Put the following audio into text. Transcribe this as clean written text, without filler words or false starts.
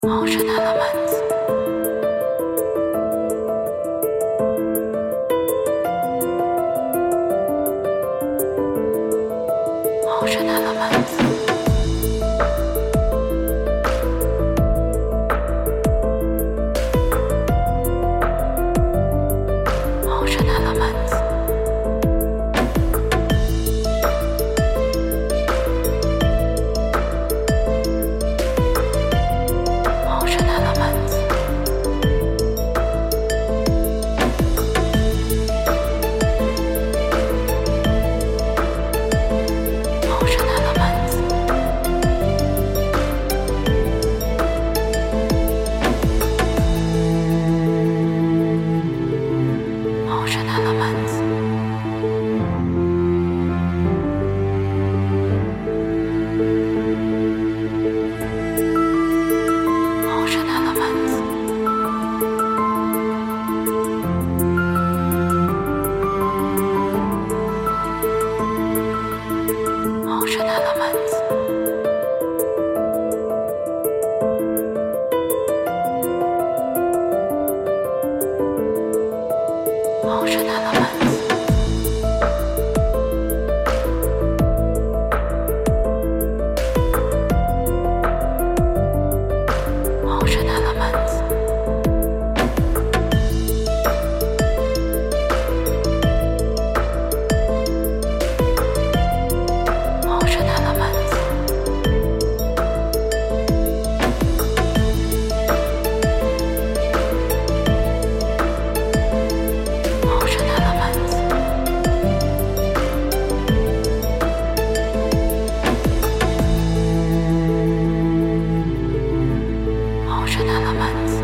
Motion elements. Motion elements. Motion elements. Motion elements. Motion elements. Motion elements. Motion elements. Motion elements. Motion elements. Motion elements. Motion elements. Motion elements. Motion elements.